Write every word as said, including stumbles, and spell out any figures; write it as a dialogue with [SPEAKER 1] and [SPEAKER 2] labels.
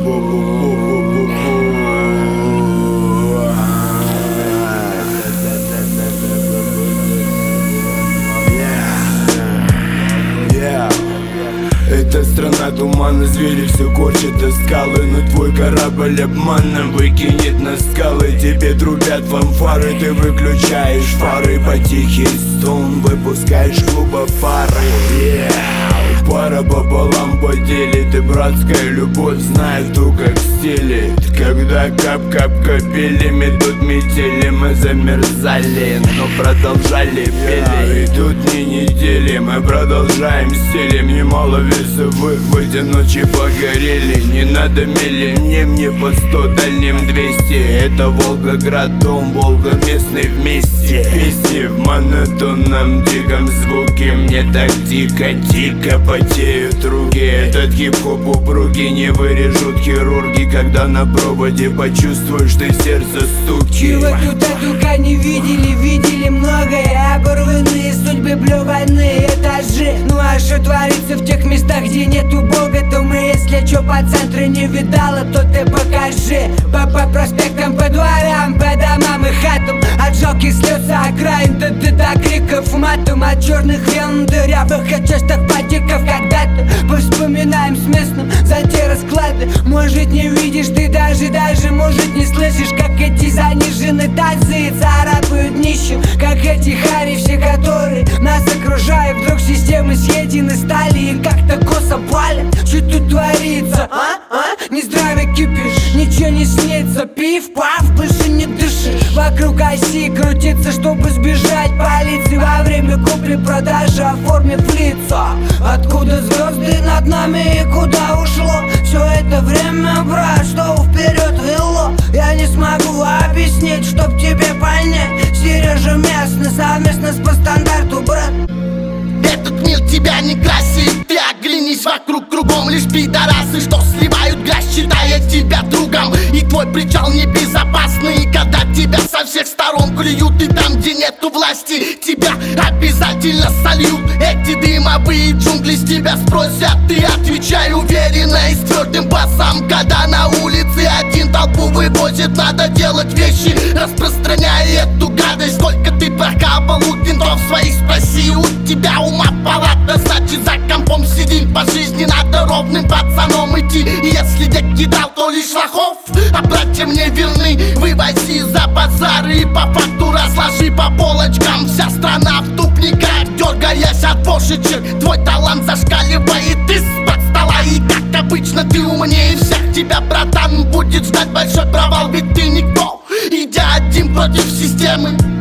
[SPEAKER 1] Это страна тумана, звери все корчат до скалы. Но твой корабль обманом выкинет на скалы. Тебе трубят фанфары, ты выключаешь фары. По тихий стон выпускаешь клуба фары. yeah. Пара пополам поделит, и братская любовь знает, кто как стелит. Когда кап-кап капелями тут метели, мы замерзали, но продолжали пели. И тут не недели, мы продолжаем стилем. Немало весовых в эти ночи погорели. Не надо мили мне, мне по сто, дальним двести. Это Волгоград, дом, Волга местный вместе. Песни в монотонном диком звуке. Мне так дико-дико потеют руки. Этот хип-хоп упруги не вырежут хирурги. Когда на проводе почувствуешь ты сердце стуки.
[SPEAKER 2] Чего тут только не видели, видели многое. Оборванные судьбы, блеванные этажи. Ну а что творится в тех местах, где нету Бога? То мы, если чё по центру не видала, то ты покажи. По, по проспектам, по дворам, по домам и хатам. От жалких слез окраин до, до, до криков матом. От черных вен дырявых, от частых потеков. Когда-то повспоминаем с местным за те расклады. Может не видишь ты даже, даже может не слышишь, как эти занижены тазы царапают нищим. Как эти хари все, которые нас окружают. Вдруг системы съедены стали и как-то косо палят. Что тут творится, а? а? Не здравый кипиш, ничего не снится. Пиф-паф, больше не дышишь. Вокруг оси крутится, чтобы сбежать полиции. Во время купли-продажи оформив лицо. Откуда звезды над нами и куда ушло все это время, брат, что вперед вело? Я не смогу объяснить, чтоб тебе понять. Сережа местный, совместно с по стандарту, брат.
[SPEAKER 3] Этот мир тебя не красит. Ты оглянись вокруг, кругом лишь пидорасы, что сливают грязь, считая тебя другом. И твой причал небезопасный, когда тебя со всех сторон клюют. И там, где нету власти, тебя обязательно сольют. Эти дымовые джунгли с тебя спросят. Ты отвечай уверенно и с твердым басом. Когда на улице один толпу вывозит, надо делать вещи, распространяя эту гадость. Сколько ты прокапал у кентов своих, спроси у тебя ума палата. Значит за компом сидим по жизни, надо ровным пацаном идти. И если где кидал, то лишь лохов. А братья мне верны, вывози за базары. И по факту разложи по полочкам. Вся страна в тупниках, дергаясь от бошечек. Твой талант зашкаливает из-под стола. И как обычно ты умнее всех. Тебя, братан, будет ждать большой провал, ведь ты никто, идя один против системы.